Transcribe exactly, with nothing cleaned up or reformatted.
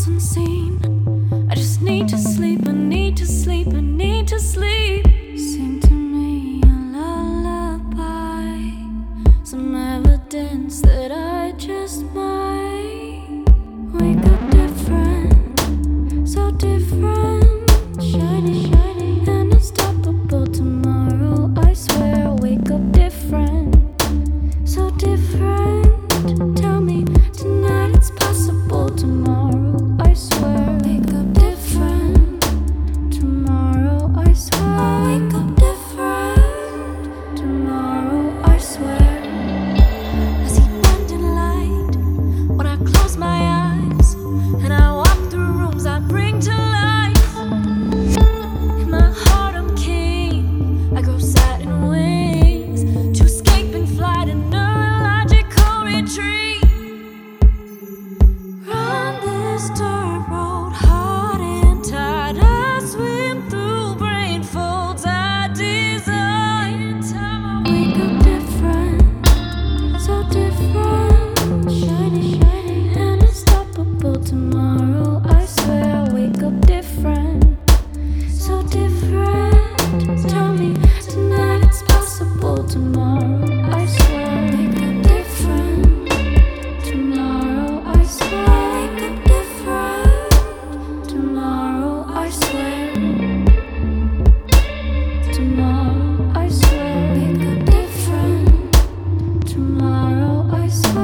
wasn't seen. I just need to sleep, I need to sleep, I need to sleep. Sing to me a lullaby, some evidence that I just might wake up different, so different, shiny, shiny, and unstoppable tomorrow. I swear I'll wake up different, so different. Tell me tonight it's possible tomorrow. I swear wake up different tomorrow. I swear I'll wake up different tomorrow. I swear I see blinding light when I close my eyes and I walk through rooms I bring to life. In my heart I'm king, I grow satin wings to escape and fly to neurological retreat. Run this dirt road hard and tight, I swim through brain folds I design. Wake up different, so different, shiny, shiny, and unstoppable tomorrow. I swear I'll wake up different, so different. Tell me tonight it's possible tomorrow. I swear wake up different tomorrow. I swear wake up different tomorrow. I swear tomorrow. I swear wake up different tomorrow. I swear.